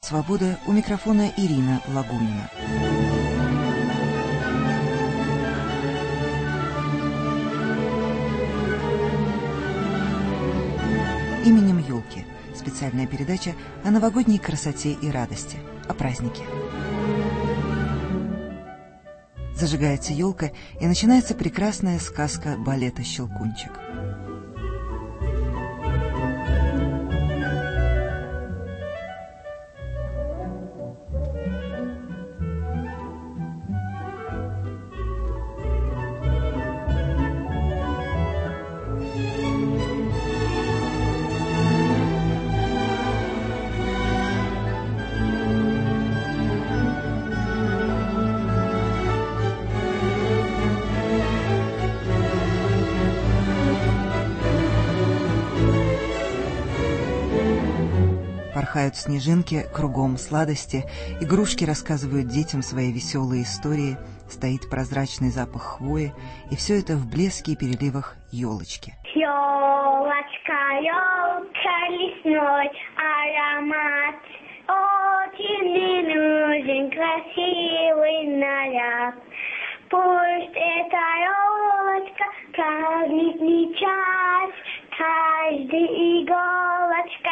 «Свобода», у микрофона Ирина Лагунина. «Именем елки» – специальная передача о новогодней красоте и радости, о празднике. Зажигается елка, и начинается прекрасная сказка балета «Щелкунчик». Порхают снежинки, кругом сладости, игрушки рассказывают детям свои веселые истории, стоит прозрачный запах хвои, и все это в блеске и переливах елочки. Елочка, елка, лесной аромат, очень мне нужен красивый наряд. Пусть эта елочка праздничный час, каждая иголочка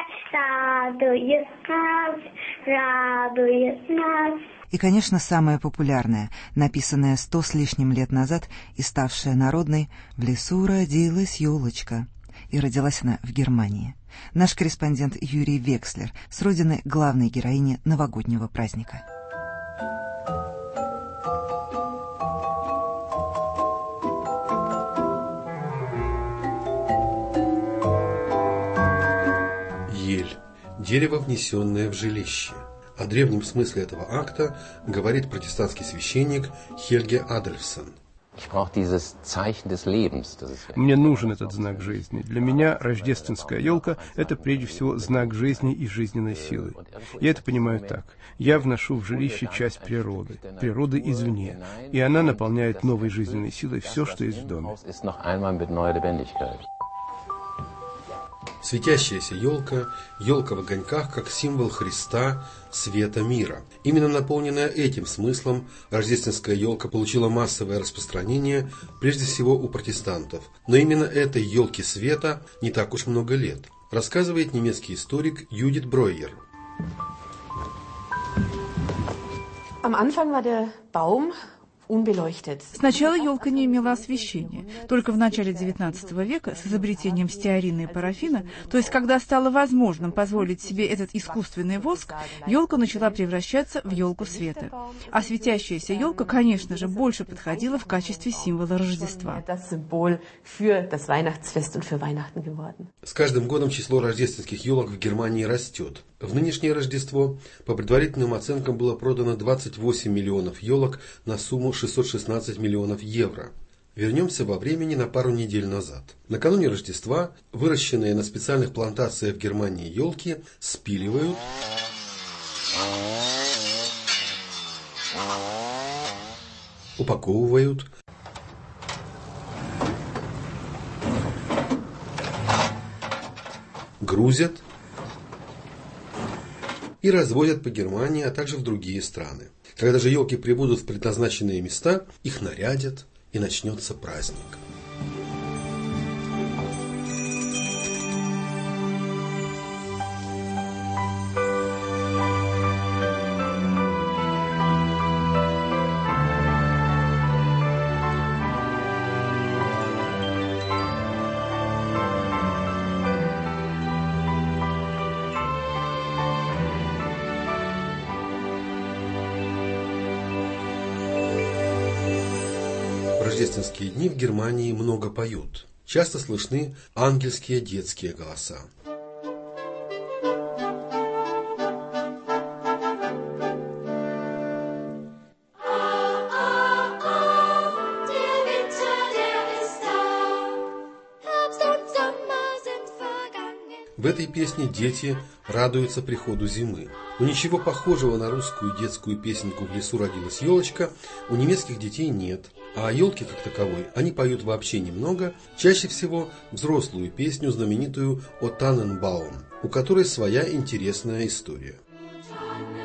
радует нас. И, конечно, самая популярная, написанная 100 с лишним лет назад и ставшая народной «В лесу родилась елочка». И родилась она в Германии. Наш корреспондент Юрий Векслер с родины главной героини новогоднего праздника. Ель – дерево, внесенное в жилище. О древнем смысле этого акта говорит протестантский священник Хельге Адольфсон. Мне нужен этот знак жизни. Для меня рождественская елка – это прежде всего знак жизни и жизненной силы. Я это понимаю так. Я вношу в жилище часть природы извне, и она наполняет новой жизненной силой все, что есть в доме. Светящаяся елка, елка в огоньках, как символ Христа, света мира. Именно наполненная этим смыслом, рождественская елка получила массовое распространение, прежде всего у протестантов. Но именно этой елке света не так уж много лет, рассказывает немецкий историк Юдит Бройер. Сначала елка не имела освещения. Только в начале XIX века с изобретением стеарина и парафина, то есть когда стало возможным позволить себе этот искусственный воск, елка начала превращаться в елку света. А светящаяся елка, конечно же, больше подходила в качестве символа Рождества. С каждым годом число рождественских елок в Германии растет. В нынешнее Рождество, по предварительным оценкам, было продано 28 миллионов елок на сумму 616 миллионов евро. Вернемся во времени на пару недель назад. Накануне Рождества выращенные на специальных плантациях в Германии елки спиливают, упаковывают, грузят и разводят по Германии, а также в другие страны. Когда же елки прибудут в предназначенные места, их нарядят, и начнется праздник. В рождественские дни в Германии много поют. Часто слышны ангельские детские голоса. В этой песне дети радуются приходу зимы. Но ничего похожего на русскую детскую песенку «В лесу родилась елочка» у немецких детей нет. А о елке как таковой они поют вообще немного, чаще всего взрослую песню, знаменитую «О Таненбаум», у которой своя интересная история.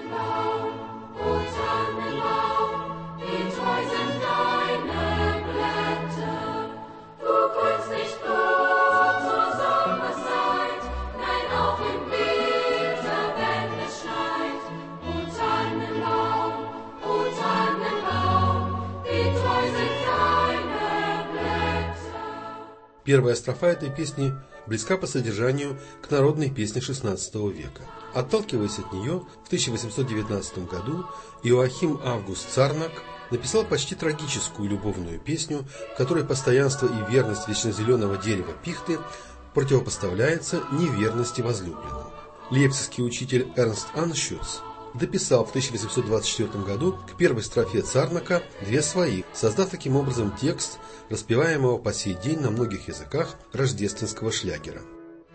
Первая строфа этой песни близка по содержанию к народной песне XVI века. Отталкиваясь от нее, в 1819 году Иоахим Август Царнак написал почти трагическую любовную песню, в которой постоянство и верность вечнозеленого дерева пихты противопоставляется неверности возлюбленного. Лейпцигский учитель Эрнст Аншюц дописал в 1824 году к первой строфе Царнака две свои, создав таким образом текст распеваемого по сей день на многих языках рождественского шлягера.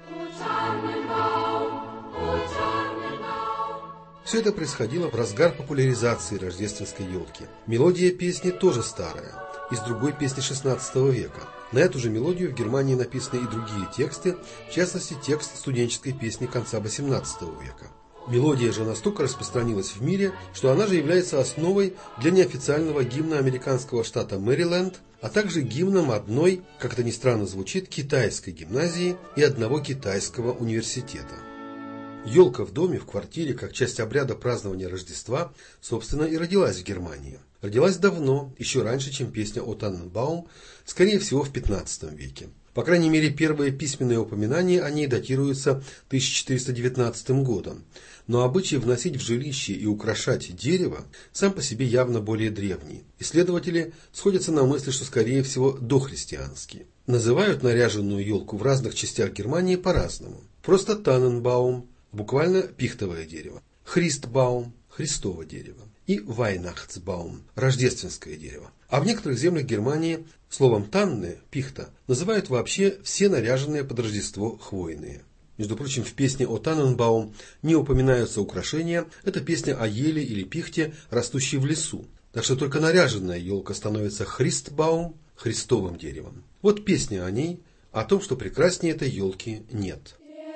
Все это происходило в разгар популяризации рождественской елки. Мелодия песни тоже старая, из другой песни XVI века. На эту же мелодию в Германии написаны и другие тексты, в частности текст студенческой песни конца XVIII века. Мелодия же настолько распространилась в мире, что она же является основой для неофициального гимна американского штата Мэриленд, а также гимном одной, как это ни странно звучит, китайской гимназии и одного китайского университета. Елка в доме, в квартире, как часть обряда празднования Рождества, собственно, и родилась в Германии. Родилась давно, еще раньше, чем песня о Танненбаум, скорее всего, в XV веке. По крайней мере, первые письменные упоминания о ней датируются 1419 годом. Но обычай вносить в жилище и украшать дерево сам по себе явно более древний. Исследователи сходятся на мысли, что, скорее всего, дохристианский. Называют наряженную елку в разных частях Германии по-разному. Просто Танненбаум, буквально пихтовое дерево, Христбаум, Христово дерево, и Weihnachtsbaum, рождественское дерево. А в некоторых землях Германии словом «танне», пихта, называют вообще все наряженные под Рождество хвойные. Между прочим, в песне о Танненбаум не упоминаются украшения, это песня о еле или пихте, растущей в лесу. Так что только наряженная елка становится Христбаум, Христовым деревом. Вот песня о ней, о том, что прекраснее этой елки нет.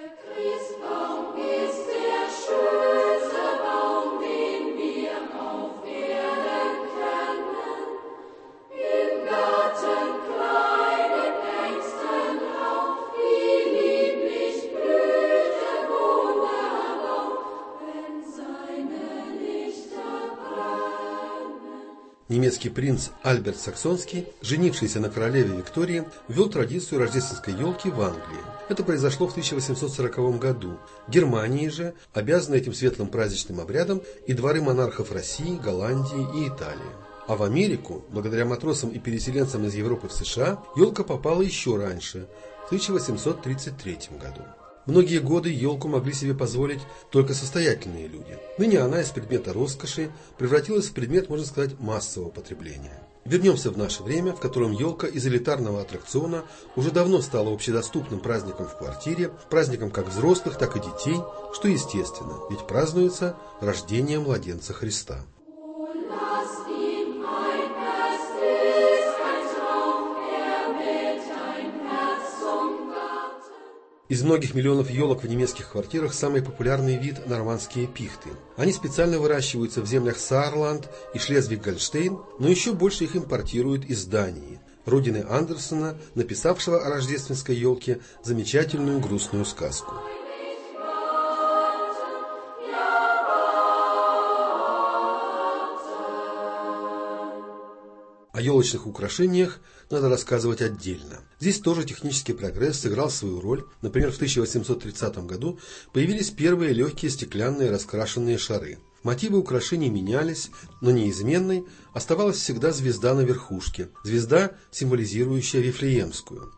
Немецкий принц Альберт Саксонский, женившийся на королеве Виктории, ввел традицию рождественской елки в Англии. Это произошло в 1840 году. В Германии же обязаны этим светлым праздничным обрядом и дворы монархов России, Голландии и Италии. А в Америку, благодаря матросам и переселенцам из Европы в США, елка попала еще раньше, в 1833 году. Многие годы елку могли себе позволить только состоятельные люди. Ныне она из предмета роскоши превратилась в предмет, можно сказать, массового потребления. Вернемся в наше время, в котором елка из элитарного аттракциона уже давно стала общедоступным праздником в квартире, праздником как взрослых, так и детей, что естественно, ведь празднуется рождение младенца Христа. Из многих миллионов елок в немецких квартирах самый популярный вид – нормандские пихты. Они специально выращиваются в землях Саарланд и Шлезвиг-Гольштейн, но еще больше их импортируют из Дании, родины Андерсена, написавшего о рождественской елке замечательную грустную сказку. О елочных украшениях надо рассказывать отдельно. Здесь тоже технический прогресс сыграл свою роль. Например, в 1830 году появились первые легкие стеклянные раскрашенные шары. Мотивы украшений менялись, но неизменной оставалась всегда звезда на верхушке. Звезда, символизирующая Вифлеемскую.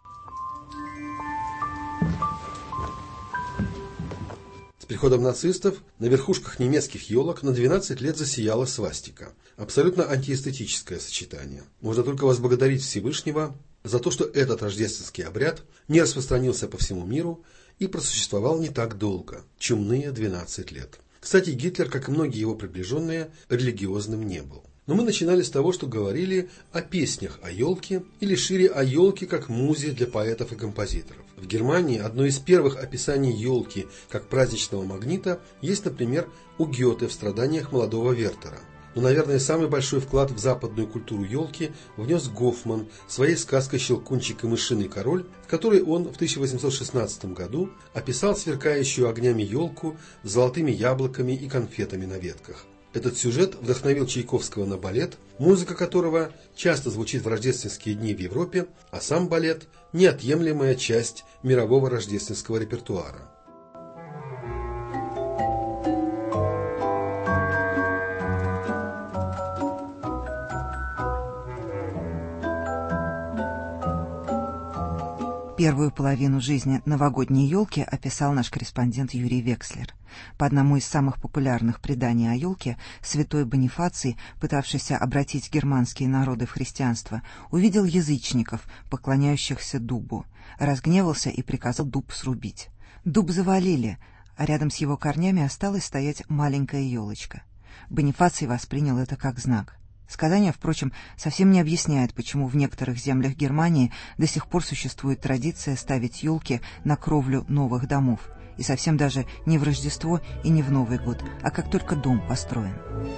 С приходом нацистов на верхушках немецких елок на 12 лет засияла свастика. Абсолютно антиэстетическое сочетание. Можно только возблагодарить Всевышнего за то, что этот рождественский обряд не распространился по всему миру и просуществовал не так долго, чумные 12 лет. Кстати, Гитлер, как и многие его приближенные, религиозным не был. Но мы начинали с того, что говорили о песнях о елке, или шире о елке как музе для поэтов и композиторов. В Германии одно из первых описаний елки как праздничного магнита есть, например, у Гёте в «Страданиях молодого Вертера». Но, наверное, самый большой вклад в западную культуру елки внес Гофман своей сказкой «Щелкунчик и мышиный король», в которой он в 1816 году описал сверкающую огнями елку с золотыми яблоками и конфетами на ветках. Этот сюжет вдохновил Чайковского на балет, музыка которого часто звучит в рождественские дни в Европе, а сам балет – неотъемлемая часть мирового рождественского репертуара. Первую половину жизни новогодней елки описал наш корреспондент Юрий Векслер. По одному из самых популярных преданий о елке, святой Бонифаций, пытавшийся обратить германские народы в христианство, увидел язычников, поклоняющихся дубу, разгневался и приказал дуб срубить. Дуб завалили, а рядом с его корнями осталась стоять маленькая елочка. Бонифаций воспринял это как знак. Сказание, впрочем, совсем не объясняет, почему в некоторых землях Германии до сих пор существует традиция ставить елки на кровлю новых домов, и совсем даже не в Рождество и не в Новый год, а как только дом построен.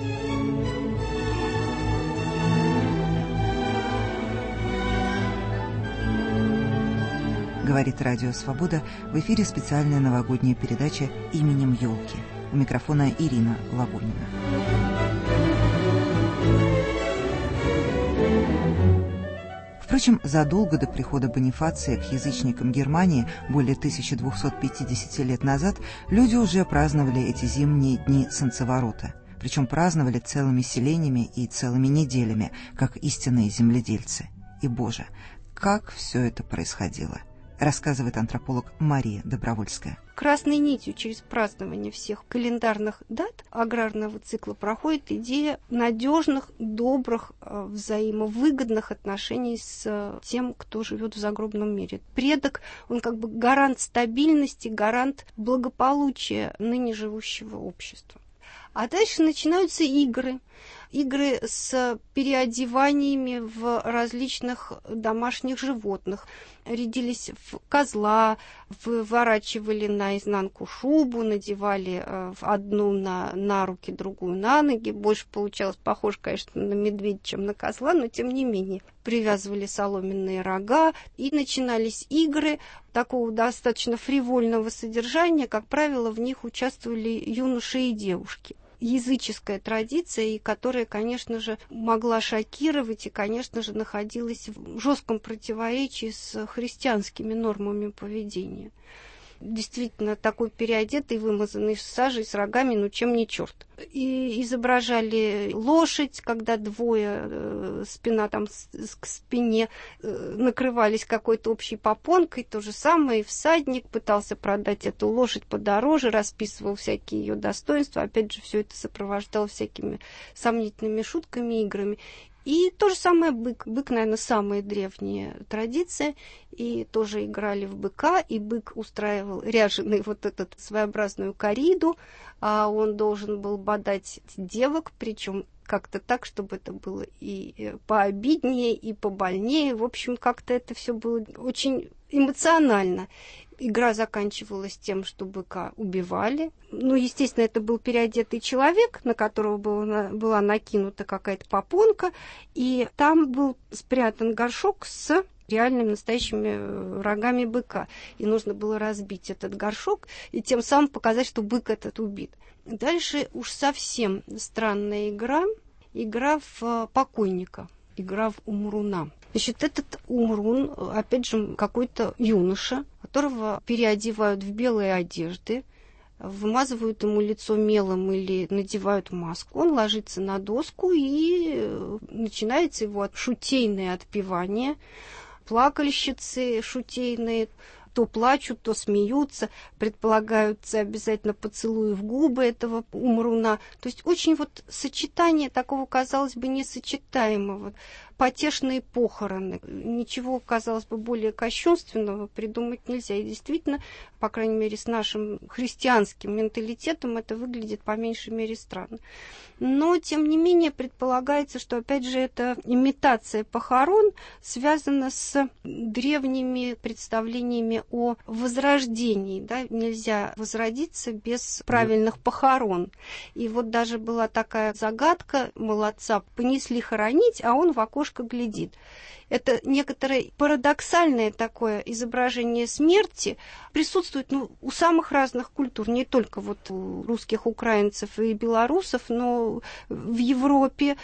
Говорит Радио Свобода, в эфире специальная новогодняя передача «Именем елки». У микрофона Ирина Лавонина. Впрочем, задолго до прихода Бонифация к язычникам Германии, более 1250 лет назад, люди уже праздновали эти зимние дни солнцеворота. Причем праздновали целыми селениями и целыми неделями, как истинные земледельцы. И, Боже, как все это происходило, рассказывает антрополог Мария Добровольская. Красной нитью через празднование всех календарных дат аграрного цикла проходит идея надежных, добрых, взаимовыгодных отношений с тем, кто живет в загробном мире. Предок, он как бы гарант стабильности, гарант благополучия ныне живущего общества. А дальше начинаются игры. Игры с переодеваниями в различных домашних животных. Рядились в козла, выворачивали наизнанку шубу, надевали одну на руки, другую на ноги. Больше получалось похоже, конечно, на медведя, чем на козла, но тем не менее. Привязывали соломенные рога, и начинались игры такого достаточно фривольного содержания. Как правило, в них участвовали юноши и девушки. Языческая традиция, и которая, конечно же, могла шокировать и, конечно же, находилась в жестком противоречии с христианскими нормами поведения. Действительно, такой переодетый, вымазанный сажей, с рогами, ну чем не черт. И изображали лошадь, когда двое, спина там к спине, накрывались какой-то общей попонкой. То же самое и всадник пытался продать эту лошадь подороже, расписывал всякие ее достоинства. Опять же, все это сопровождало всякими сомнительными шутками, играми. И то же самое бык. Бык, наверное, самая древняя традиция. И тоже играли в быка, и бык устраивал ряженый вот эту своеобразную кориду, а он должен был бодать девок, причем как-то так, чтобы это было и пообиднее, и побольнее. В общем, как-то это все было очень эмоционально. Игра заканчивалась тем, что быка убивали. Ну, естественно, это был переодетый человек, на которого была накинута какая-то попонка, и там был спрятан горшок с реальными настоящими рогами быка. И нужно было разбить этот горшок и тем самым показать, что бык этот убит. Дальше уж совсем странная игра в покойника, игра в умруна. Значит, этот умрун, опять же, какой-то юноша, которого переодевают в белые одежды, вымазывают ему лицо мелом или надевают маску. Он ложится на доску, и начинается его шутейное отпевание. Плакальщицы шутейные то плачут, то смеются, предполагаются обязательно поцелуи в губы этого умруна. То есть очень вот сочетание такого, казалось бы, несочетаемого. Потешные похороны. Ничего, казалось бы, более кощунственного придумать нельзя. И действительно, по крайней мере, с нашим христианским менталитетом это выглядит по меньшей мере странно. Но, тем не менее, предполагается, что, опять же, эта имитация похорон связана с древними представлениями о возрождении. Да? Нельзя возродиться без правильных похорон. И вот даже была такая загадка, мол, отца понесли хоронить, а он в окошко немножко глядит. Это некоторое парадоксальное такое изображение смерти присутствует у самых разных культур, не только вот у русских, украинцев и белорусов, но в Европе.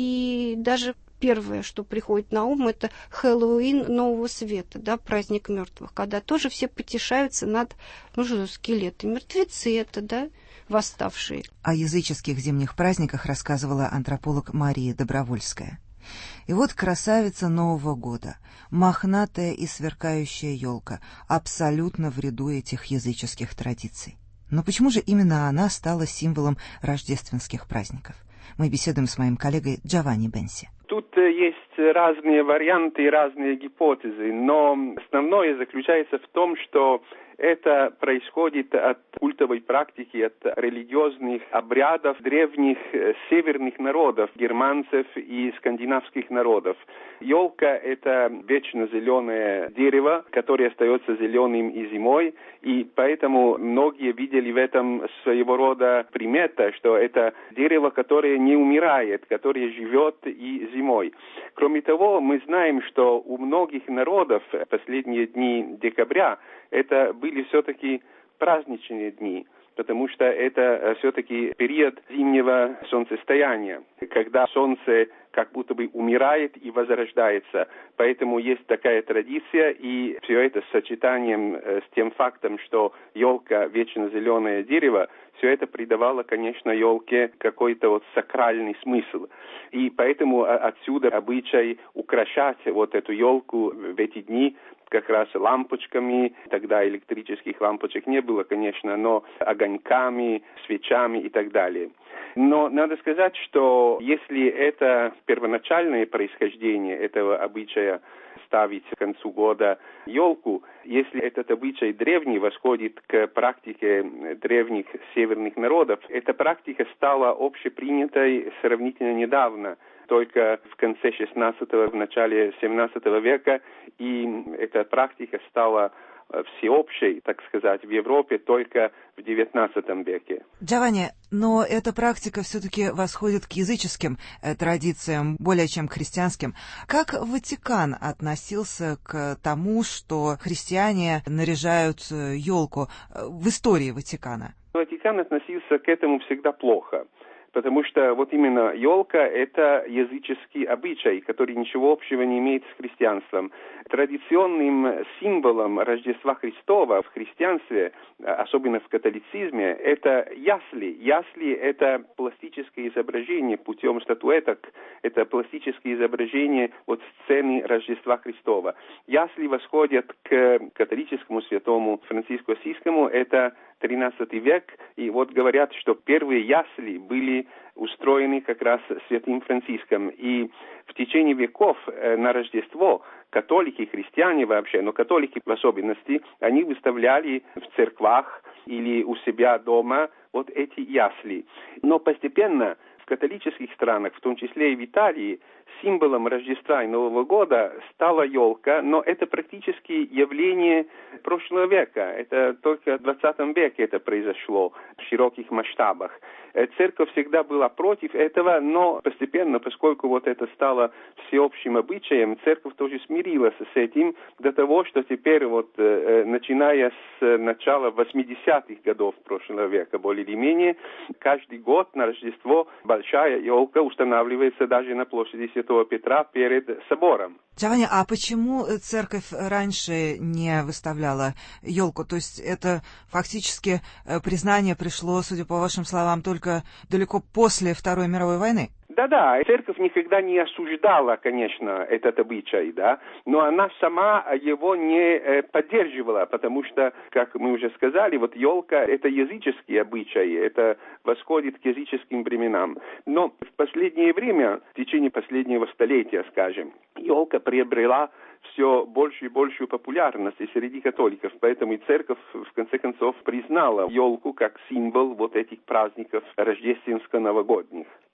И даже первое, что приходит на ум, это Хэллоуин Нового Света, да, праздник мертвых, когда тоже все потешаются над скелеты. Мертвецы это, да, восставшие. О языческих зимних праздниках рассказывала антрополог Мария Добровольская. И вот красавица Нового года, мохнатая и сверкающая елка, абсолютно в ряду этих языческих традиций. Но почему же именно она стала символом рождественских праздников? Мы беседуем с моим коллегой Джованни Бенси. Тут есть разные варианты и разные гипотезы, но основное заключается в том, что это происходит от культовой практики, от религиозных обрядов древних северных народов, германцев и скандинавских народов. Елка – это вечно зеленое дерево, которое остается зеленым и зимой, и поэтому многие видели в этом своего рода примета, что это дерево, которое не умирает, которое живет и зимой. Кроме того, мы знаем, что у многих народов последние дни декабря это были все-таки праздничные дни, потому что это все-таки период зимнего солнцестояния, когда солнце как будто бы умирает и возрождается. Поэтому есть такая традиция, и все это с сочетанием с тем фактом, что елка вечно зеленое дерево, все это придавало, конечно, елке какой-то вот сакральный смысл. И поэтому отсюда обычай украшать вот эту елку в эти дни как раз лампочками, тогда электрических лампочек не было, конечно, но огоньками, свечами и так далее. Но надо сказать, что если это первоначальное происхождение этого обычая ставить к концу года елку, если этот обычай древний восходит к практике древних северных народов, эта практика стала общепринятой сравнительно недавно, только в конце 16-го, в начале 17 века, и эта практика стала всеобщей, так сказать, в Европе только в XIX веке. Джованни, но эта практика все-таки восходит к языческим традициям, более чем к христианским. Как Ватикан относился к тому, что христиане наряжают елку в истории Ватикана? Ватикан относился к этому всегда плохо. Потому что вот именно елка – это языческий обычай, который ничего общего не имеет с христианством. Традиционным символом Рождества Христова в христианстве, особенно в католицизме, это ясли. Ясли – это пластическое изображение путем статуэток, это пластическое изображение вот сцены Рождества Христова. Ясли восходят к католическому святому Франциску Ассизскому, это 13 век, и вот говорят, что первые ясли были устроены как раз святым Франциском. И в течение веков на Рождество католики, христиане вообще, но католики в особенности, они выставляли в церквах или у себя дома вот эти ясли. Но постепенно в католических странах, в том числе и в Италии, символом Рождества и Нового года стала елка, но это практически явление прошлого века. Это только в 20 веке это произошло в широких масштабах. Церковь всегда была против этого, но постепенно, поскольку вот это стало всеобщим обычаем, церковь тоже смирилась с этим до того, что теперь вот начиная с начала 80-х годов прошлого века, более или менее, каждый год на Рождество большая елка устанавливается даже на площади Святого Петра перед собором. Джованни, а почему церковь раньше не выставляла елку? То есть это фактически признание пришло, судя по вашим словам, только далеко после Второй мировой войны? Да, церковь никогда не осуждала, конечно, этот обычай, да, но она сама его не поддерживала, потому что, как мы уже сказали, вот елка – это языческий обычай, это восходит к языческим временам. Но в последнее время, в течение последнего столетия, скажем, елка приобрела все большую и большую популярность и среди католиков, поэтому и церковь в конце концов признала елку как символ вот этих праздников рождественско-новогодних.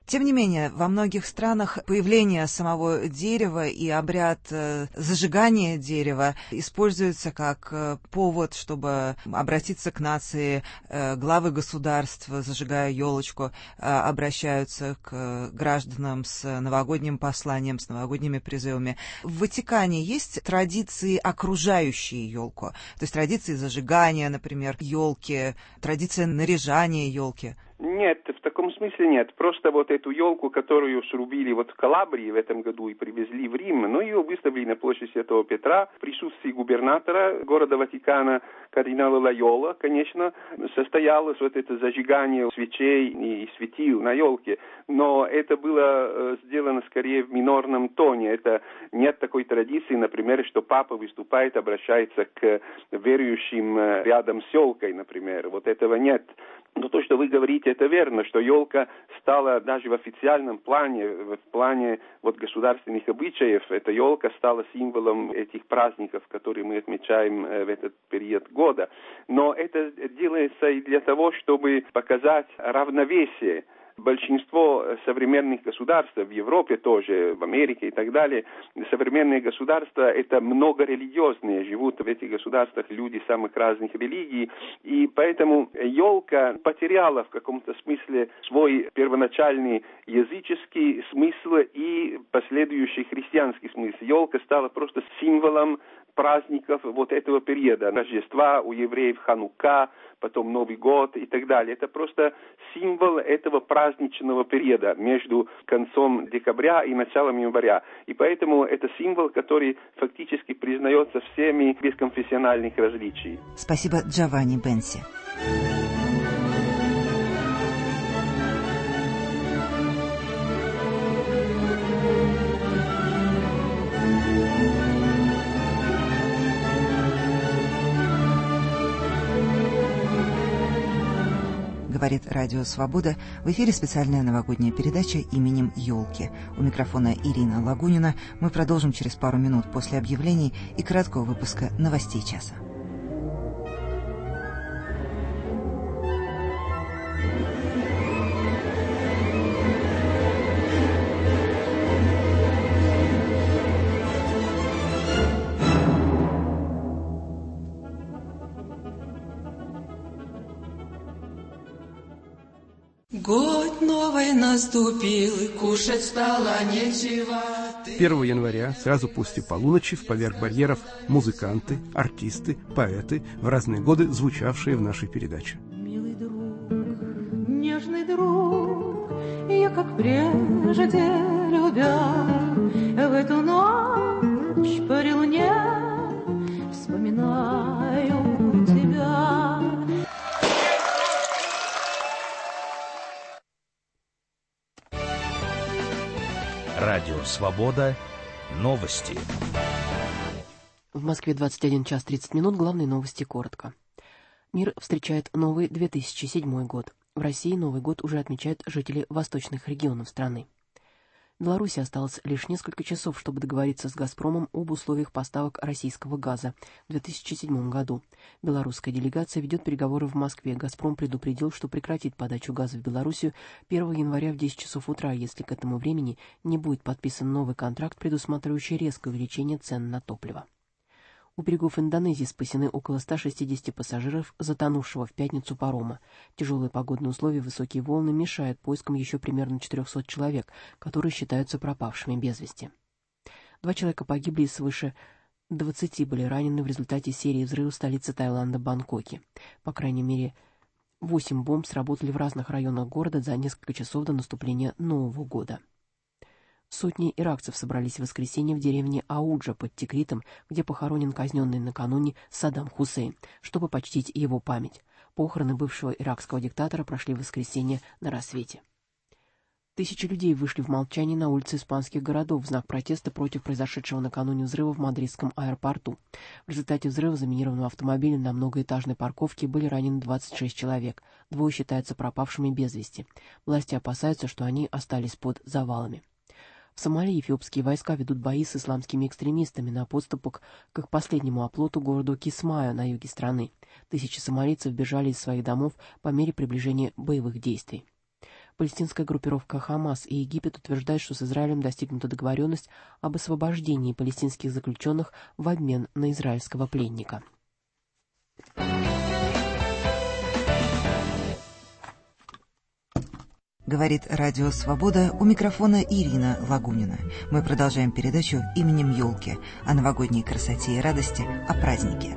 Тем не менее, во многих странах появление самого дерева и обряд зажигания дерева используется как повод, чтобы обратиться к нации. Главы государств, зажигая елочку, обращаются к гражданам с новогодним посланием, с новогодними призывами. В Ватикане есть традиции, окружающие елку, то есть традиции зажигания, например, елки, традиция наряжания елки. Нет, в таком смысле нет. Просто вот эту елку, которую срубили вот в Калабрии в этом году и привезли в Рим, но ее выставили на площади Святого Петра в присутствии губернатора города Ватикана, кардинала Лайола, конечно, состоялось вот это зажигание свечей и светил на елке, но это было сделано скорее в минорном тоне. Это нет такой традиции, например, что папа выступает, обращается к верующим рядом с елкой, например. Вот этого нет. Но то, что вы говорите, это верно, что елка стала даже в официальном плане, в плане вот государственных обычаев, эта елка стала символом этих праздников, которые мы отмечаем в этот период года. Но это делается и для того, чтобы показать равновесие. Большинство современных государств, в Европе тоже, в Америке и так далее, современные государства — это многорелигиозные, живут в этих государствах люди самых разных религий, и поэтому елка потеряла в каком-то смысле свой первоначальный языческий смысл и последующий христианский смысл. Елка стала просто символом праздников вот этого периода. Рождества, у евреев Ханука, потом Новый год и так далее. Это просто символ этого праздничного периода между концом декабря и началом января. И поэтому это символ, который фактически признается всеми без конфессиональных различий. Спасибо, Джованни Бенси. Говорит Радио Свобода. В эфире специальная новогодняя передача именем елки. У микрофона Ирина Лагунина. Мы продолжим через пару минут после объявлений и краткого выпуска новостей часа. Год новый наступил, и кушать стало нечего. 1 января, сразу после полуночи, поверх барьеров музыканты, артисты, поэты, в разные годы звучавшие в нашей передаче. Милый друг, нежный друг, я как прежде любя, в эту ночь по луне вспоминаю тебя. Радио «Свобода». Новости. В Москве 21 час 30 минут. Главные новости коротко. Мир встречает новый 2007 год. В России Новый год уже отмечают жители восточных регионов страны. Беларуси осталось лишь несколько часов, чтобы договориться с «Газпромом» об условиях поставок российского газа в 2007 году. Белорусская делегация ведет переговоры в Москве. «Газпром» предупредил, что прекратит подачу газа в Белоруссию 1 января в 10 часов утра, если к этому времени не будет подписан новый контракт, предусматривающий резкое увеличение цен на топливо. У берегов Индонезии спасены около 160 пассажиров затонувшего в пятницу парома. Тяжелые погодные условия и высокие волны мешают поискам еще примерно 400 человек, которые считаются пропавшими без вести. 2 человека погибли и свыше 20 были ранены в результате серии взрывов в столице Таиланда Бангкоке. По крайней мере, 8 бомб сработали в разных районах города за несколько часов до наступления Нового года. Сотни иракцев собрались в воскресенье в деревне Ауджа под Тикритом, где похоронен казненный накануне Саддам Хусейн, чтобы почтить его память. Похороны бывшего иракского диктатора прошли в воскресенье на рассвете. Тысячи людей вышли в молчании на улицы испанских городов в знак протеста против произошедшего накануне взрыва в мадридском аэропорту. В результате взрыва заминированного автомобиля на многоэтажной парковке были ранены 26 человек. 2 считаются пропавшими без вести. Власти опасаются, что они остались под завалами. В Сомали эфиопские войска ведут бои с исламскими экстремистами на подступах к их последнему оплоту городу Кисмаю на юге страны. Тысячи сомалийцев бежали из своих домов по мере приближения боевых действий. Палестинская группировка «Хамас» и Египет утверждают, что с Израилем достигнута договоренность об освобождении палестинских заключенных в обмен на израильского пленника. Говорит Радио Свобода, у микрофона Ирина Лагунина. Мы продолжаем передачу «Именем елки» о новогодней красоте и радости, о празднике.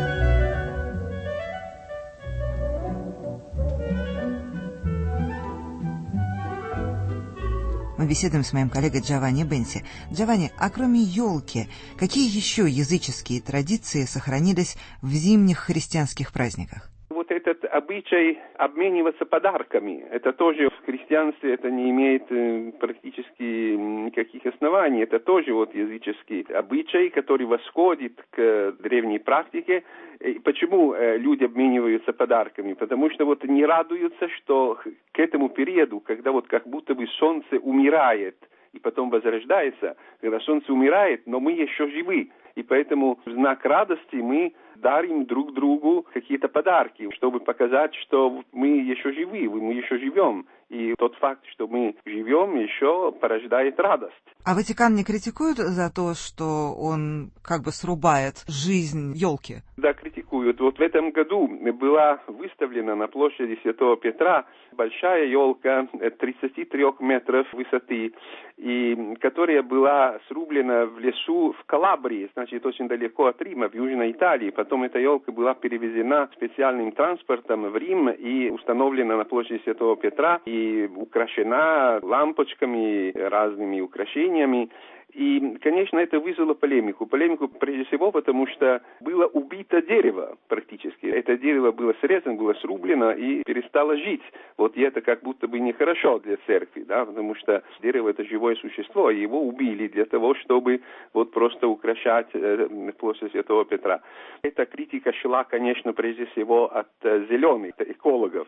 Мы беседуем с моим коллегой Джованни Бенси. Джованни, а кроме елки, какие еще языческие традиции сохранились в зимних христианских праздниках? Вот этот обычай обмениваться подарками, это тоже в христианстве это не имеет практически никаких оснований. Это тоже вот языческий обычай, который восходит к древней практике. И почему люди обмениваются подарками? Потому что вот не радуются, что к этому периоду, когда вот как будто бы солнце умирает и потом возрождается, когда солнце умирает, но мы еще живы. И поэтому в знак радости мы дарим друг другу какие-то подарки, чтобы показать, что мы еще живы, мы еще живем. И тот факт, что мы живем, еще порождает радость. А Ватикан не критикует за то, что он как бы срубает жизнь елки? Да, критикуют. Вот в этом году была выставлена на площади Святого Петра большая елка 33 метров высоты, и которая была срублена в лесу в Калабрии, значит, очень далеко от Рима, в Южной Италии. Потом эта елка была перевезена специальным транспортом в Рим и установлена на площади Святого Петра и украшена лампочками, разными украшениями. И, конечно, это вызвало полемику. Полемику прежде всего, потому что было убито дерево практически. Это дерево было срезано, было срублено и перестало жить. Вот и это как будто бы нехорошо для церкви, да, потому что дерево — это живое существо, и его убили для того, чтобы вот просто украшать площадь Святого Петра. Эта критика шла, конечно, прежде всего от зеленых, экологов.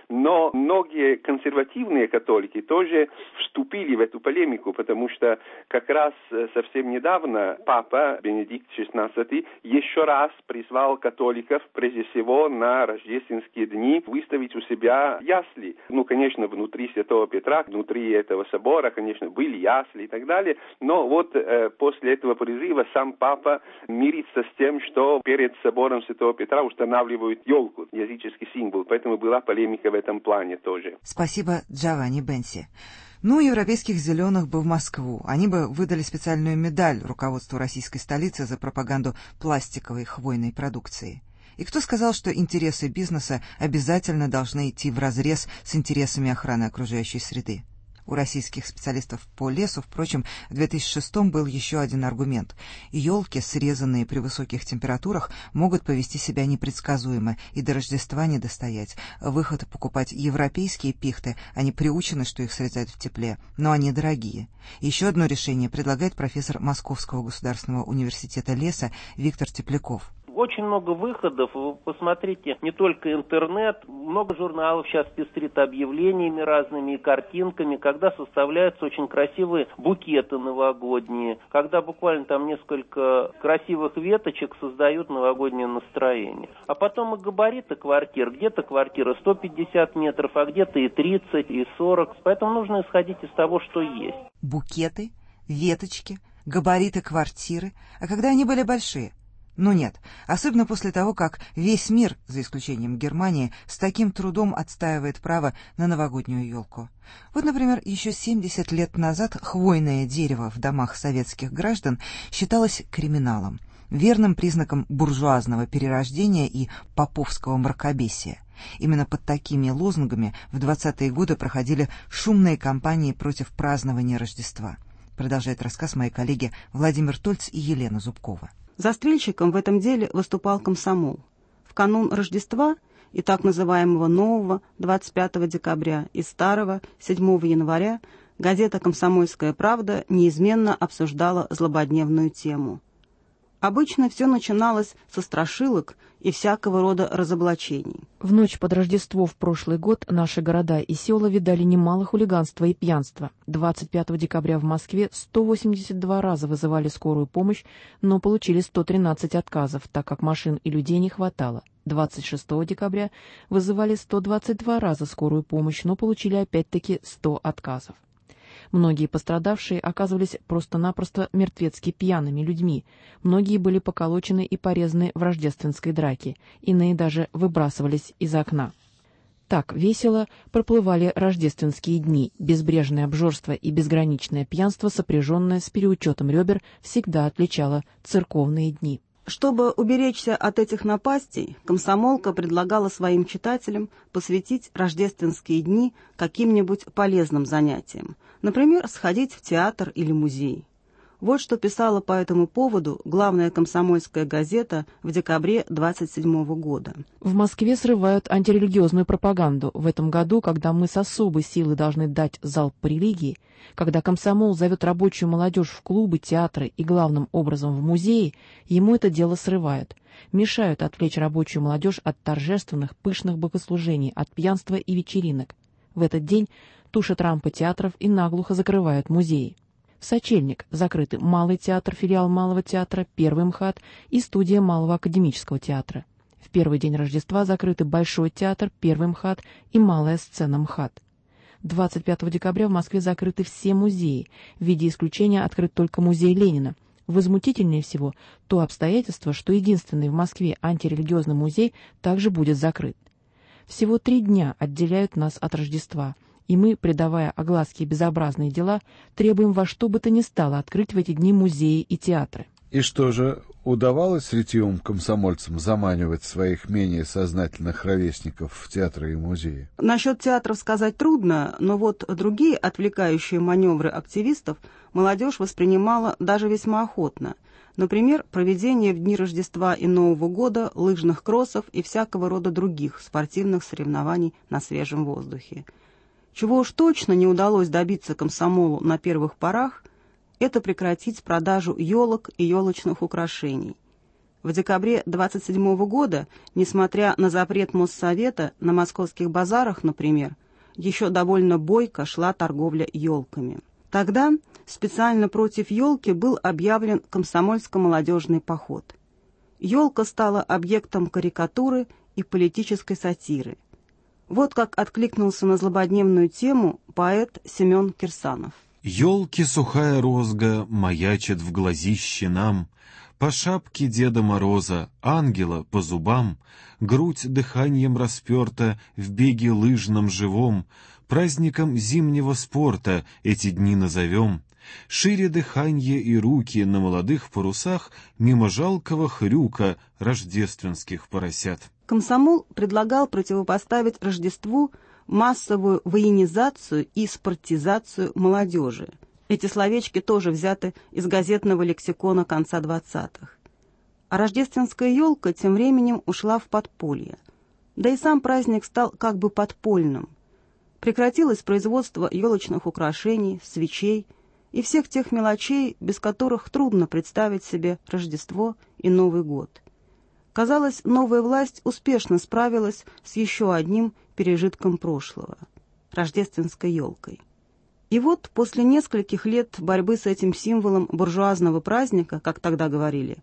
Но многие консервативные католики тоже вступили в эту полемику, потому что как раз совсем недавно Папа Бенедикт XVI еще раз призвал католиков, прежде всего на рождественские дни, выставить у себя ясли. Ну, конечно, внутри Святого Петра, внутри этого собора, конечно, были ясли и так далее, но вот после этого призыва сам Папа мирится с тем, что перед собором Святого Петра устанавливают елку, языческий символ, поэтому была полемика в этом плане тоже. Спасибо, Джованни Бенси. Ну, европейских зеленых бы в Москву. Они бы выдали специальную медаль руководству российской столицы за пропаганду пластиковой хвойной продукции. И кто сказал, что интересы бизнеса обязательно должны идти вразрез с интересами охраны окружающей среды? У российских специалистов по лесу, впрочем, в 2006-м был еще один аргумент. Елки, срезанные при высоких температурах, могут повести себя непредсказуемо и до Рождества не достоять. Выход покупать европейские пихты, они приучены, что их срезают в тепле, но они дорогие. Еще одно решение предлагает профессор Московского государственного университета леса Виктор Тепляков. Очень много выходов. Вы посмотрите, не только интернет, много журналов сейчас пестрит объявлениями разными и картинками, когда составляются очень красивые букеты новогодние, когда буквально там несколько красивых веточек создают новогоднее настроение. А потом и габариты квартир. Где-то квартира 150 метров, а где-то и 30, и 40. Поэтому нужно исходить из того, что есть. Букеты, веточки, габариты квартиры. А когда они были большие? Ну нет, особенно после того, как весь мир, за исключением Германии, с таким трудом отстаивает право на новогоднюю елку. Вот, например, еще 70 лет назад хвойное дерево в домах советских граждан считалось криминалом, верным признаком буржуазного перерождения и поповского мракобесия. Именно под такими лозунгами в 20-е годы проходили шумные кампании против празднования Рождества. Продолжает рассказ мои коллеги Владимир Тольц и Елена Зубкова. Застрельщиком в этом деле выступал комсомол. В канун Рождества и так называемого нового 25 декабря и старого 7 января газета «Комсомольская правда» неизменно обсуждала злободневную тему. Обычно все начиналось со страшилок и всякого рода разоблачений. В ночь под Рождество в прошлый год наши города и села видали немало хулиганства и пьянства. 25 декабря в Москве 182 раза вызывали скорую помощь, но получили 113 отказов, так как машин и людей не хватало. 26 декабря вызывали 122 раза скорую помощь, но получили опять-таки 100 отказов. Многие пострадавшие оказывались просто-напросто мертвецки пьяными людьми, многие были поколочены и порезаны в рождественской драке, иные даже выбрасывались из окна. Так весело проплывали рождественские дни, безбрежное обжорство и безграничное пьянство, сопряженное с переучетом ребер, всегда отличало церковные дни. Чтобы уберечься от этих напастей, комсомолка предлагала своим читателям посвятить рождественские дни каким-нибудь полезным занятиям, например, сходить в театр или музей. Вот что писала по этому поводу главная комсомольская газета в декабре 1927 года. В Москве срывают антирелигиозную пропаганду. В этом году, когда мы с особой силой должны дать залп по религии, когда комсомол зовет рабочую молодежь в клубы, театры и главным образом в музеи, ему это дело срывают. Мешают отвлечь рабочую молодежь от торжественных, пышных богослужений, от пьянства и вечеринок. В этот день тушат рампы театров и наглухо закрывают музеи. В Сочельник закрыты Малый театр, филиал Малого театра, Первый МХАТ и студия Малого академического театра. В первый день Рождества закрыты Большой театр, Первый МХАТ и Малая сцена МХАТ. 25 декабря в Москве закрыты все музеи, в виде исключения открыт только музей Ленина. Возмутительнее всего то обстоятельство, что единственный в Москве антирелигиозный музей также будет закрыт. Всего 3 дня отделяют нас от Рождества, и мы, придавая огласке безобразные дела, требуем во что бы то ни стало открыть в эти дни музеи и театры. И что же, удавалось ретивым комсомольцам заманивать своих менее сознательных ровесников в театры и музеи? Насчет театров сказать трудно, но вот другие отвлекающие маневры активистов молодежь воспринимала даже весьма охотно. Например, проведение в дни Рождества и Нового года лыжных кроссов и всякого рода других спортивных соревнований на свежем воздухе. Чего уж точно не удалось добиться комсомолу на первых порах, это прекратить продажу елок и елочных украшений. В декабре 1927 года, несмотря на запрет Моссовета, на московских базарах, например, еще довольно бойко шла торговля елками. Тогда специально против елки был объявлен комсомольско-молодежный поход. Елка стала объектом карикатуры и политической сатиры. Вот как откликнулся на злободневную тему поэт Семен Кирсанов. «Елки сухая розга маячит в глазище нам, по шапке Деда Мороза, ангела по зубам, грудь дыханием расперта в беге лыжном живом, праздником зимнего спорта эти дни назовем. Шире дыханье и руки на молодых парусах мимо жалкого хрюка рождественских поросят». Комсомол предлагал противопоставить Рождеству массовую военизацию и спортизацию молодежи. Эти словечки тоже взяты из газетного лексикона конца 20-х. А рождественская елка тем временем ушла в подполье. Да и сам праздник стал как бы подпольным. Прекратилось производство елочных украшений, свечей и всех тех мелочей, без которых трудно представить себе Рождество и Новый год. Казалось, новая власть успешно справилась с еще одним пережитком прошлого – рождественской елкой. И вот после нескольких лет борьбы с этим символом буржуазного праздника, как тогда говорили,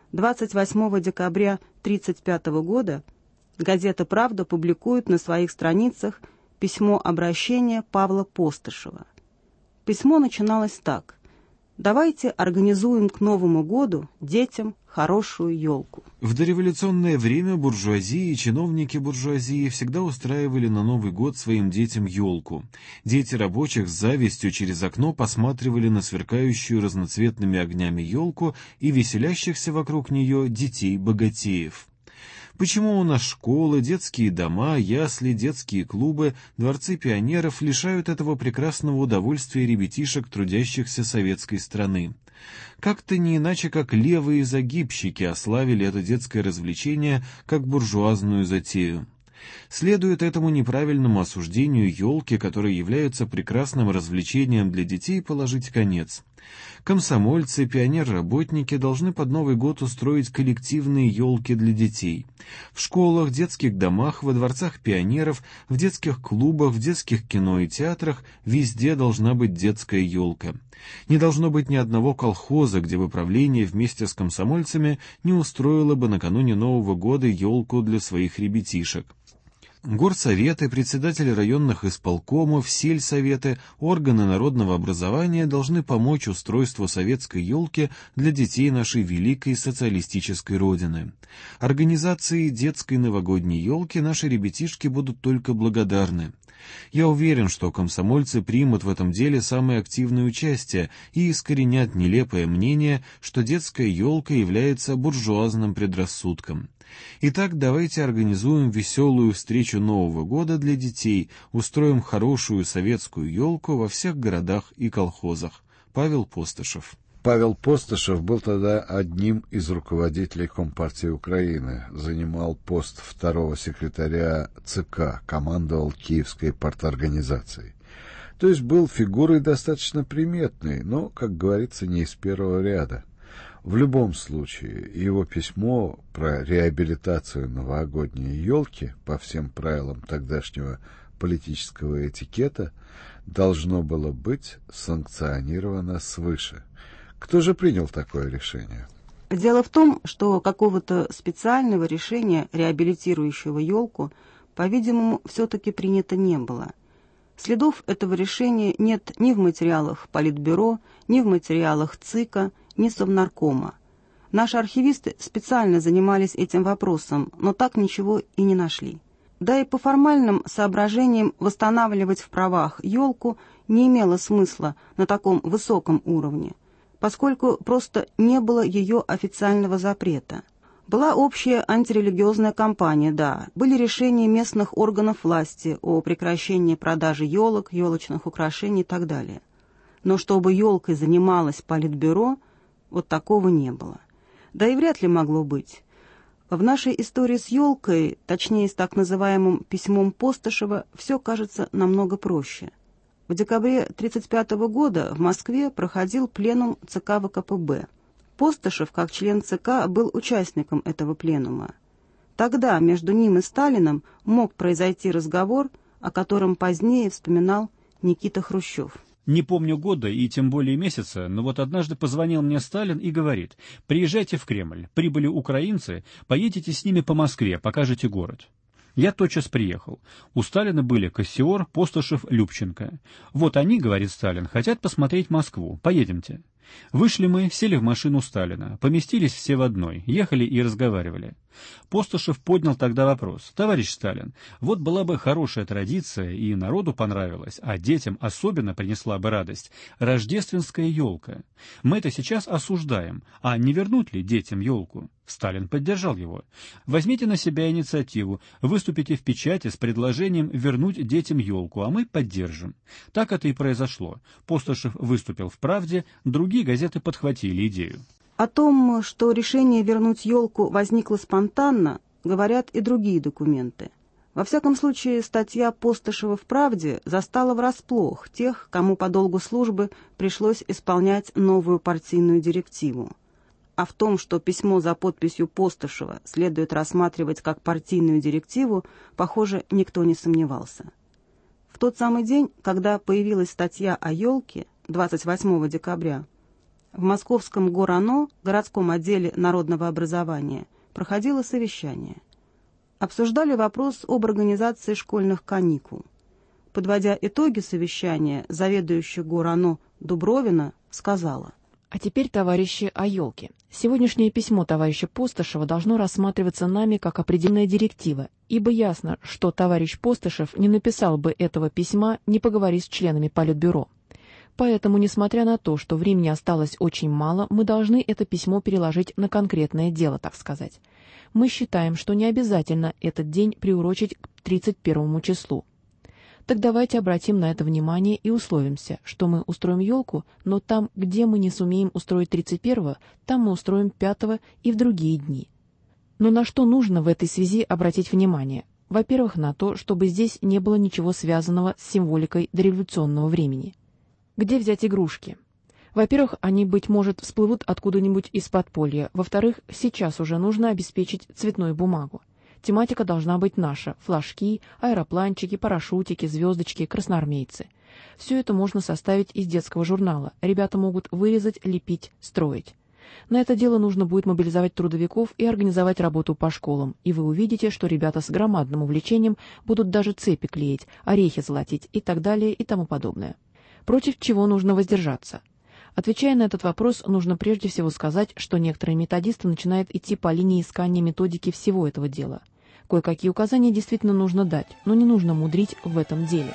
28 декабря 1935 года газета «Правда» публикует на своих страницах письмо-обращение Павла Постышева. Письмо начиналось так: «Давайте организуем к Новому году детям хорошую елку». В дореволюционное время буржуазия и чиновники буржуазии всегда устраивали на Новый год своим детям елку. Дети рабочих с завистью через окно посматривали на сверкающую разноцветными огнями елку и веселящихся вокруг нее детей-богатеев. Почему у нас школы, детские дома, ясли, детские клубы, дворцы пионеров лишают этого прекрасного удовольствия ребятишек, трудящихся советской страны? Как-то не иначе, как левые загибщики ославили это детское развлечение как буржуазную затею. Следует этому неправильному осуждению елки, которые являются прекрасным развлечением для детей, положить конец. Комсомольцы, пионер-работники должны под Новый год устроить коллективные елки для детей. В школах, детских домах, во дворцах пионеров, в детских клубах, в детских кино и театрах везде должна быть детская елка. Не должно быть ни одного колхоза, где бы правление вместе с комсомольцами не устроило бы накануне Нового года елку для своих ребятишек. Горсоветы, председатели районных исполкомов, сельсоветы, органы народного образования должны помочь устройству советской елки для детей нашей великой социалистической Родины. Организации детской новогодней елки наши ребятишки будут только благодарны. Я уверен, что комсомольцы примут в этом деле самое активное участие и искоренят нелепое мнение, что детская елка является буржуазным предрассудком. Итак, давайте организуем веселую встречу Нового года для детей, устроим хорошую советскую елку во всех городах и колхозах. Павел Постышев. Павел Постышев был тогда одним из руководителей Компартии Украины, занимал пост второго секретаря ЦК, командовал Киевской парторганизацией. То есть был фигурой достаточно приметной, но, как говорится, не из первого ряда. В любом случае, его письмо про реабилитацию новогодней елки по всем правилам тогдашнего политического этикета должно было быть санкционировано свыше. Кто же принял такое решение? Дело в том, что какого-то специального решения, реабилитирующего елку, по-видимому, все-таки принято не было. Следов этого решения нет ни в материалах Политбюро, ни в материалах ЦИКа, ни Совнаркома. Наши архивисты специально занимались этим вопросом, но так ничего и не нашли. Да и по формальным соображениям восстанавливать в правах елку не имело смысла на таком высоком уровне, поскольку просто не было ее официального запрета. Была общая антирелигиозная кампания, да, были решения местных органов власти о прекращении продажи елок, елочных украшений и так далее. Но чтобы елкой занималось Политбюро, вот такого не было. Да и вряд ли могло быть. В нашей истории с елкой, точнее с так называемым письмом Постышева, все кажется намного проще. В декабре 1935 года в Москве проходил пленум ЦК ВКПБ. Постышев, как член ЦК, был участником этого пленума. Тогда между ним и Сталиным мог произойти разговор, о котором позднее вспоминал Никита Хрущев. Не помню года и тем более месяца, но вот однажды позвонил мне Сталин и говорит: «Приезжайте в Кремль, прибыли украинцы, поедете с ними по Москве, покажете город». Я тотчас приехал. У Сталина были Кассиор, Постышев, Любченко. «Вот они, — говорит Сталин, — хотят посмотреть Москву. Поедемте». Вышли мы, сели в машину Сталина, поместились все в одной, ехали и разговаривали. Постышев поднял тогда вопрос: «Товарищ Сталин, вот была бы хорошая традиция, и народу понравилась, а детям особенно принесла бы радость, рождественская елка. Мы это сейчас осуждаем, а не вернуть ли детям елку?» Сталин поддержал его. «Возьмите на себя инициативу, выступите в печати с предложением вернуть детям елку, а мы поддержим». Так это и произошло. Постышев выступил в «Правде», другие газеты подхватили идею. О том, что решение вернуть елку возникло спонтанно, говорят и другие документы. Во всяком случае, статья Постышева в «Правде» застала врасплох тех, кому по долгу службы пришлось исполнять новую партийную директиву. А в том, что письмо за подписью Постышева следует рассматривать как партийную директиву, похоже, никто не сомневался. В тот самый день, когда появилась статья о елке, 28 декабря, в московском ГОР-ОНО, городском отделе народного образования, проходило совещание. Обсуждали вопрос об организации школьных каникул. Подводя итоги совещания, заведующая ГОР-ОНО Дубровина сказала: А теперь, товарищи, о елке. Сегодняшнее письмо товарища Постышева должно рассматриваться нами как определенная директива, ибо ясно, что товарищ Постышев не написал бы этого письма, не поговорив с членами Политбюро. Поэтому, несмотря на то, что времени осталось очень мало, мы должны это письмо переложить на конкретное дело, так сказать. Мы считаем, что не обязательно этот день приурочить к 31 числу. Так давайте обратим на это внимание и условимся, что мы устроим елку, но там, где мы не сумеем устроить 31-го, там мы устроим 5-го и в другие дни. Но на что нужно в этой связи обратить внимание? Во-первых, на то, чтобы здесь не было ничего связанного с символикой дореволюционного времени. Где взять игрушки? Во-первых, они, быть может, всплывут откуда-нибудь из подполья. Во-вторых, сейчас уже нужно обеспечить цветную бумагу. Тематика должна быть наша: флажки, аэропланчики, парашютики, звездочки, красноармейцы. Все это можно составить из детского журнала. Ребята могут вырезать, лепить, строить. На это дело нужно будет мобилизовать трудовиков и организовать работу по школам, и вы увидите, что ребята с громадным увлечением будут даже цепи клеить, орехи золотить и так далее и тому подобное. Против чего нужно воздержаться? Отвечая на этот вопрос, нужно прежде всего сказать, что некоторые методисты начинают идти по линии искания методики всего этого дела. Кое-какие указания действительно нужно дать, но не нужно мудрить в этом деле.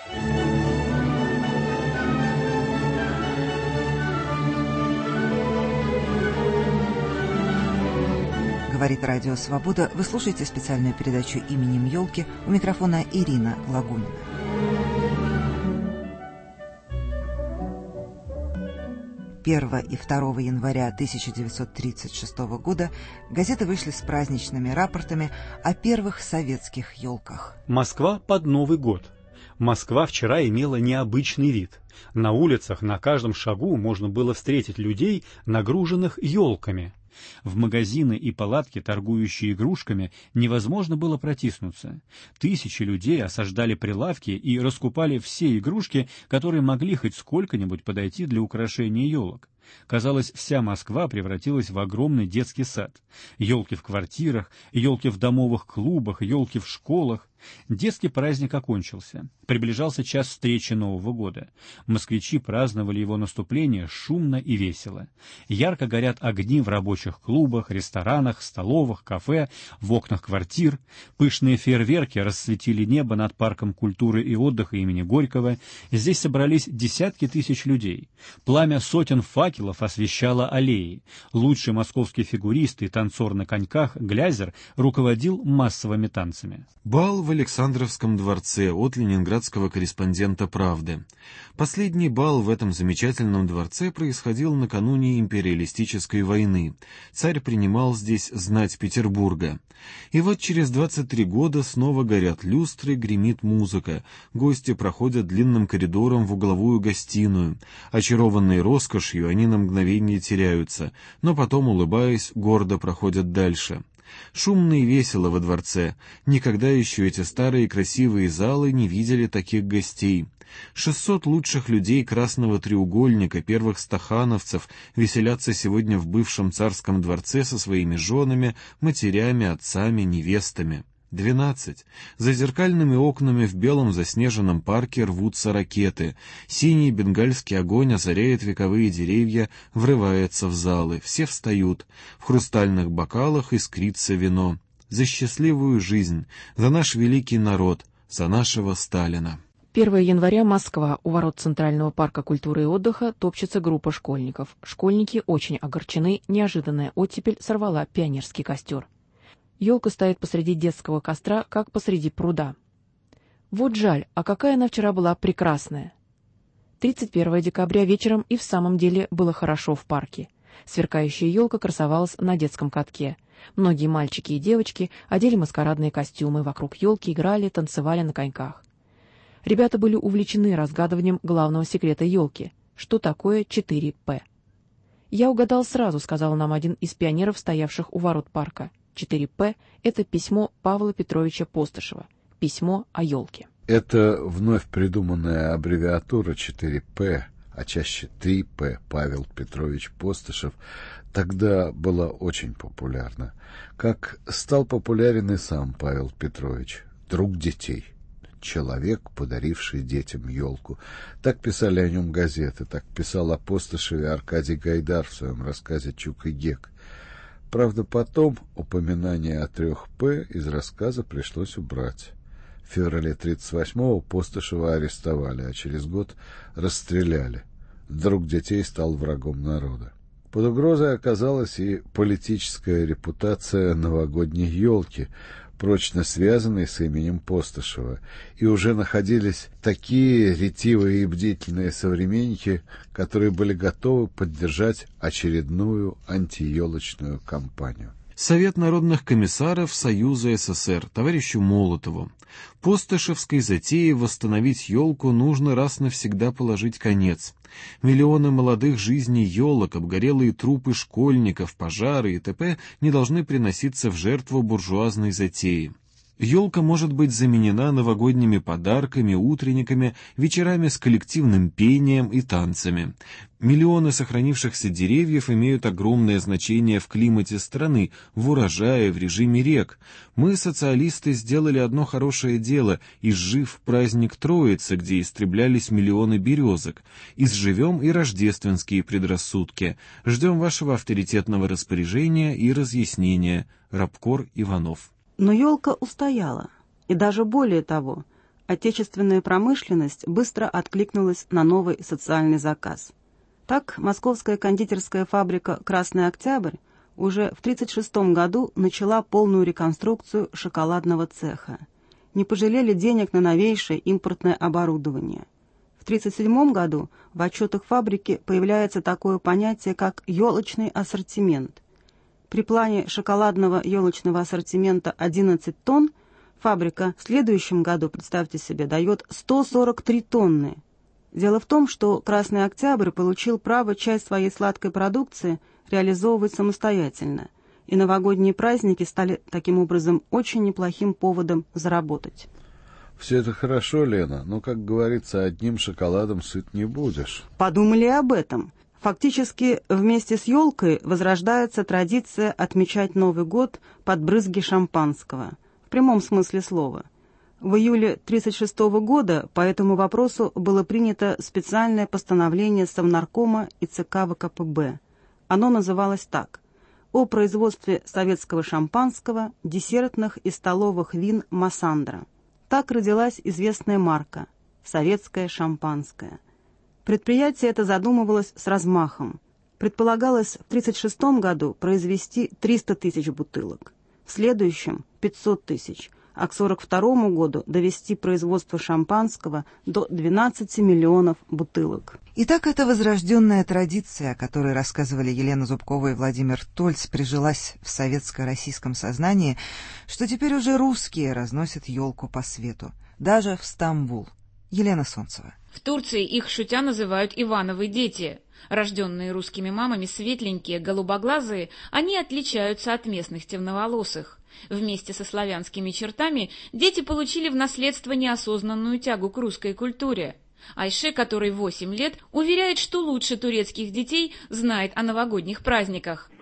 Говорит Радио Свобода. Вы слушаете специальную передачу «Именем елки». У микрофона Ирина Лагунина. Первого и 2 января 1936 года газеты вышли с праздничными рапортами о первых советских елках. Москва под Новый год. Москва вчера имела необычный вид. На улицах на каждом шагу можно было встретить людей, нагруженных елками. В магазины и палатки, торгующие игрушками, невозможно было протиснуться. Тысячи людей осаждали прилавки и раскупали все игрушки, которые могли хоть сколько-нибудь подойти для украшения елок. Казалось, вся Москва превратилась в огромный детский сад. Елки в квартирах, елки в домовых клубах, елки в школах. Детский праздник окончился. Приближался час встречи Нового года. Москвичи праздновали его наступление шумно и весело. Ярко горят огни в рабочих клубах, ресторанах, столовых, кафе, в окнах квартир. Пышные фейерверки расцветили небо над парком культуры и отдыха имени Горького. Здесь собрались десятки тысяч людей. Пламя сотен факелов освещало аллеи. Лучший московский фигурист и танцор на коньках Глязер руководил массовыми танцами. Бал в Александровском дворце от ленинградского корреспондента «Правды». Последний бал в этом замечательном дворце происходил накануне империалистической войны. Царь принимал здесь знать Петербурга. И вот через 23 года снова горят люстры, гремит музыка. Гости проходят длинным коридором в угловую гостиную. Очарованные роскошью, они на мгновение теряются, но потом, улыбаясь, гордо проходят дальше. Шумно и весело во дворце. Никогда еще эти старые красивые залы не видели таких гостей. 600 лучших людей Красного треугольника, первых стахановцев, веселятся сегодня в бывшем царском дворце со своими женами, матерями, отцами, невестами. 12. За зеркальными окнами в белом заснеженном парке рвутся ракеты. Синий бенгальский огонь озаряет вековые деревья, врывается в залы. Все встают. В хрустальных бокалах искрится вино. За счастливую жизнь, за наш великий народ, за нашего Сталина. 1 января Москва. У ворот Центрального парка культуры и отдыха топчется группа школьников. Школьники очень огорчены. Неожиданная оттепель сорвала пионерский костер. Елка стоит посреди детского костра, как посреди пруда. Вот жаль, а какая она вчера была прекрасная. 31 декабря вечером и в самом деле было хорошо в парке. Сверкающая елка красовалась на детском катке. Многие мальчики и девочки одели маскарадные костюмы, вокруг елки играли, танцевали на коньках. Ребята были увлечены разгадыванием главного секрета елки. Что такое 4П? «Я угадал сразу», — сказал нам один из пионеров, стоявших у ворот парка. 4П – это письмо Павла Петровича Постышева, письмо о елке. Это вновь придуманная аббревиатура 4П, а чаще 3П, Павел Петрович Постышев, тогда была очень популярна. Как стал популярен и сам Павел Петрович, друг детей. Человек, подаривший детям елку. Так писали о нем газеты, так писал о Постышеве Аркадий Гайдар в своем рассказе «Чук и Гек». Правда, потом упоминание о 3П из рассказа пришлось убрать. В феврале 1938-го Постышева арестовали, а через год расстреляли. Друг детей стал врагом народа. Под угрозой оказалась и политическая репутация новогодней елки, прочно связанной с именем Постышева, и уже находились такие ретивые и бдительные современники, которые были готовы поддержать очередную антиелочную кампанию. Совет народных комиссаров Союза СССР товарищу Молотову. Постышевской затее восстановить елку нужно раз навсегда положить конец. Миллионы молодых жизней елок, обгорелые трупы школьников, пожары и т.п. не должны приноситься в жертву буржуазной затеи. Елка может быть заменена новогодними подарками, утренниками, вечерами с коллективным пением и танцами. Миллионы сохранившихся деревьев имеют огромное значение в климате страны, в урожае, в режиме рек. Мы, социалисты, сделали одно хорошее дело, изжив праздник Троицы, где истреблялись миллионы березок. Изживем и рождественские предрассудки. Ждем вашего авторитетного распоряжения и разъяснения. Рабкор Иванов. Но елка устояла, и даже более того, отечественная промышленность быстро откликнулась на новый социальный заказ. Так, московская кондитерская фабрика «Красный Октябрь» уже в 1936 году начала полную реконструкцию шоколадного цеха. Не пожалели денег на новейшее импортное оборудование. В 1937 году в отчетах фабрики появляется такое понятие, как «елочный ассортимент». При плане шоколадного елочного ассортимента 11 тонн фабрика в следующем году, представьте себе, дает 143 тонны. Дело в том, что «Красный Октябрь» получил право часть своей сладкой продукции реализовывать самостоятельно, и новогодние праздники стали таким образом очень неплохим поводом заработать. Все это хорошо, Лена, но, как говорится, одним шоколадом сыт не будешь. Подумали и об этом. Фактически вместе с елкой возрождается традиция отмечать Новый год под брызги шампанского, в прямом смысле слова. В июле 1936 года по этому вопросу было принято специальное постановление Совнаркома и ЦК ВКПБ. Оно называлось так: «О производстве советского шампанского, десертных и столовых вин Массандра». Так родилась известная марка «Советское шампанское». Предприятие это задумывалось с размахом. Предполагалось в 1936 году произвести 300 тысяч бутылок, в следующем – 500 тысяч, а к 1942 году довести производство шампанского до 12 миллионов бутылок. Итак, эта возрожденная традиция, о которой рассказывали Елена Зубкова и Владимир Тольц, прижилась в советско-российском сознании, что теперь уже русские разносят елку по свету, даже в Стамбул. Елена Солнцева. В Турции их шутя называют Ивановы дети. Рожденные русскими мамами светленькие, голубоглазые, они отличаются от местных темноволосых. Вместе со славянскими чертами дети получили в наследство неосознанную тягу к русской культуре. Айше, которой 8 лет, уверяет, что лучше турецких детей знает о новогодних праздниках.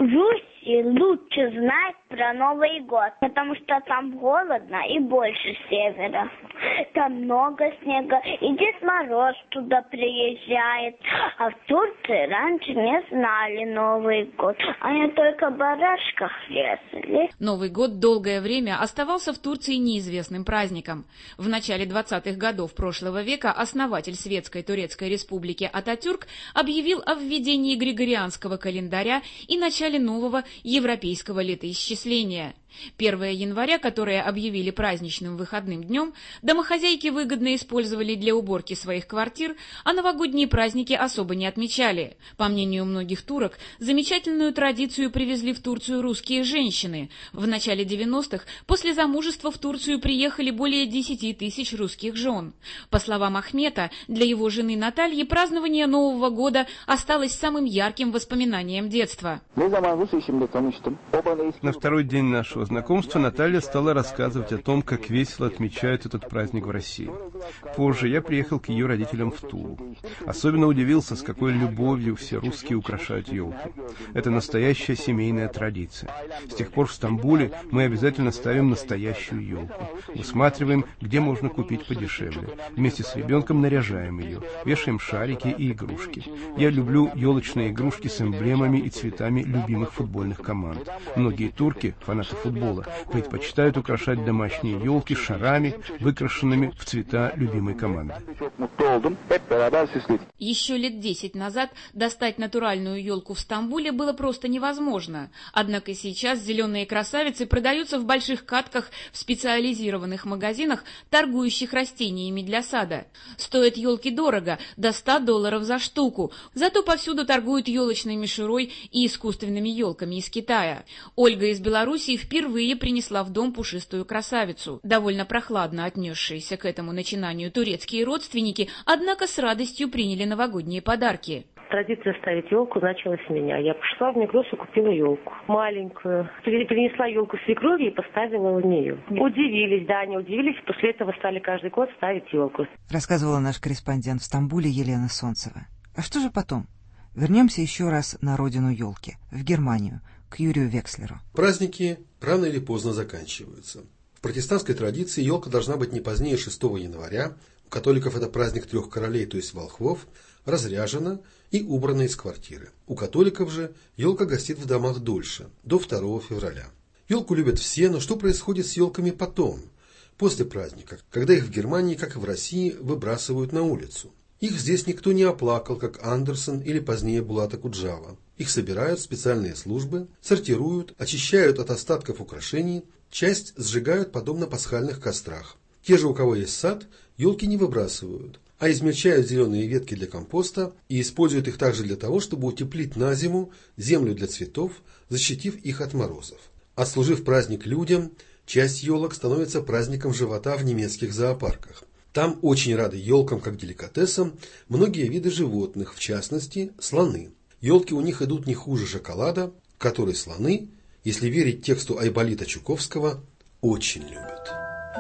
И лучше знать про Новый год, потому что там холодно и больше севера. Там много снега, и Дед Мороз туда приезжает. А в Турции раньше не знали Новый год, они только в барашках резали. Новый год долгое время оставался в Турции неизвестным праздником. В начале 20-х годов прошлого века основатель Светской Турецкой Республики Ататюрк объявил о введении григорианского календаря и начале нового европейского летоисчисления. 1 января, которое объявили праздничным выходным днем, домохозяйки выгодно использовали для уборки своих квартир, а новогодние праздники особо не отмечали. По мнению многих турок, замечательную традицию привезли в Турцию русские женщины. В начале 90-х после замужества в Турцию приехали более 10 тысяч русских жен. По словам Ахмета, для его жены Натальи празднование Нового года осталось самым ярким воспоминанием детства. На второй день нашего знакомства Наталья стала рассказывать о том, как весело отмечают этот праздник в России. Позже я приехал к ее родителям в Тулу. Особенно удивился, с какой любовью все русские украшают елку. Это настоящая семейная традиция. С тех пор в Стамбуле мы обязательно ставим настоящую елку. Высматриваем, где можно купить подешевле. Вместе с ребенком наряжаем ее, вешаем шарики и игрушки. Я люблю елочные игрушки с эмблемами и цветами любимых футбольных команд. Многие турки, фанаты футбола, футбола предпочитают украшать домашние елки шарами, выкрашенными в цвета любимой команды. Еще лет 10 назад достать натуральную елку в Стамбуле было просто невозможно. Однако сейчас зеленые красавицы продаются в больших катках в специализированных магазинах, торгующих растениями для сада. Стоят елки дорого, до $100 за штуку. Зато повсюду торгуют елочной мишурой и искусственными елками из Китая. Ольга из Белоруссии впервые принесла в дом пушистую красавицу. Довольно прохладно отнесшиеся к этому начинанию турецкие родственники, однако с радостью приняли новогодние подарки. Традиция ставить елку началась с меня. Я пошла в Мигрос и купила елку. Маленькую. Принесла елку свекрови и поставила у нее. Удивились, да, они удивились. После этого стали каждый год ставить елку. Рассказывала наш корреспондент в Стамбуле Елена Солнцева. А что же потом? Вернемся еще раз на родину елки, в Германию, к Юрию Векслеру. Праздники рано или поздно заканчиваются. В протестантской традиции елка должна быть не позднее 6 января. У католиков это праздник 3 королей, то есть волхвов, разряжена и убрана из квартиры. У католиков же елка гостит в домах дольше, до 2 февраля. Елку любят все, но что происходит с елками потом, после праздника, когда их в Германии, как и в России, выбрасывают на улицу? Их здесь никто не оплакал, как Андерсон или позднее Булат Акуджава. Их собирают в специальные службы, сортируют, очищают от остатков украшений, часть сжигают подобно пасхальных кострах. Те же, у кого есть сад, елки не выбрасывают, а измельчают зеленые ветки для компоста и используют их также для того, чтобы утеплить на зиму землю для цветов, защитив их от морозов. Отслужив праздник людям, часть елок становится праздником живота в немецких зоопарках. Там очень рады елкам как деликатесам многие виды животных, в частности слоны. Елки у них идут не хуже шоколада, который слоны, если верить тексту Айболита Чуковского, очень любят.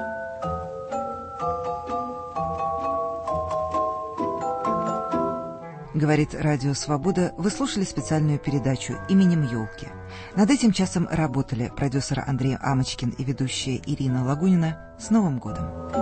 Говорит Радио Свобода, вы слушали специальную передачу «Именем елки». Над этим часом работали продюсер Андрей Амочкин и ведущая Ирина Лагунина. С Новым годом!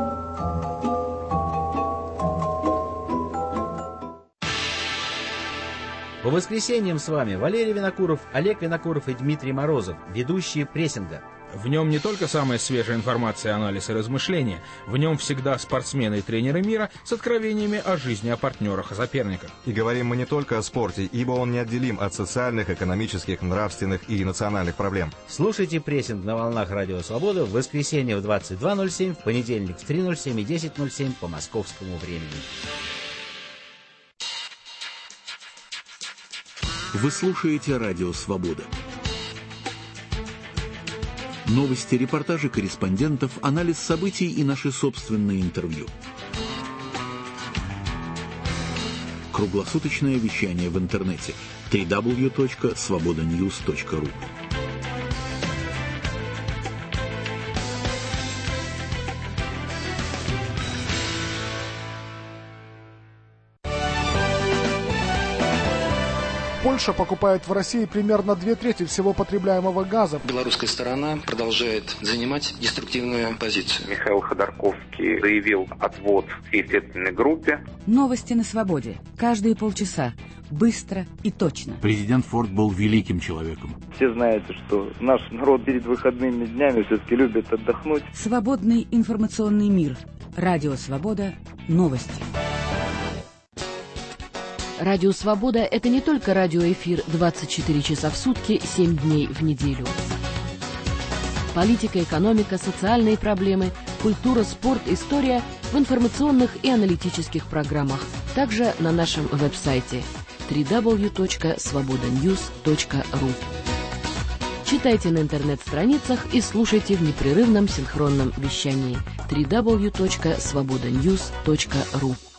По воскресеньям с вами Валерий Винокуров, Олег Винокуров и Дмитрий Морозов, ведущие прессинга. В нем не только самая свежая информация, анализ и размышления, в нем всегда спортсмены и тренеры мира с откровениями о жизни, о партнерах, о соперниках. И говорим мы не только о спорте, ибо он неотделим от социальных, экономических, нравственных и национальных проблем. Слушайте прессинг на волнах Радио Свобода в воскресенье в 22:07, в понедельник в 3:07 и 10:07 по московскому времени. Вы слушаете Радио Свобода. Новости, репортажи корреспондентов, анализ событий и наши собственные интервью. Круглосуточное вещание в интернете. www.svobodanews.ru. Польша покупает в России примерно 2/3 всего потребляемого газа. Белорусская сторона продолжает занимать деструктивную позицию. Михаил Ходорковский заявил отвод всей следственной группе. Новости на свободе. Каждые полчаса. Быстро и точно. Президент Форд был великим человеком. Все знаете, что наш народ перед выходными днями все-таки любит отдохнуть. Свободный информационный мир. Радио Свобода. Новости. Радио «Свобода» — это не только радиоэфир 24 часа в сутки, 7 дней в неделю. Политика, экономика, социальные проблемы, культура, спорт, история в информационных и аналитических программах. Также на нашем веб-сайте www.svobodanews.ru. Читайте на интернет-страницах и слушайте в непрерывном синхронном вещании www.svobodanews.ru.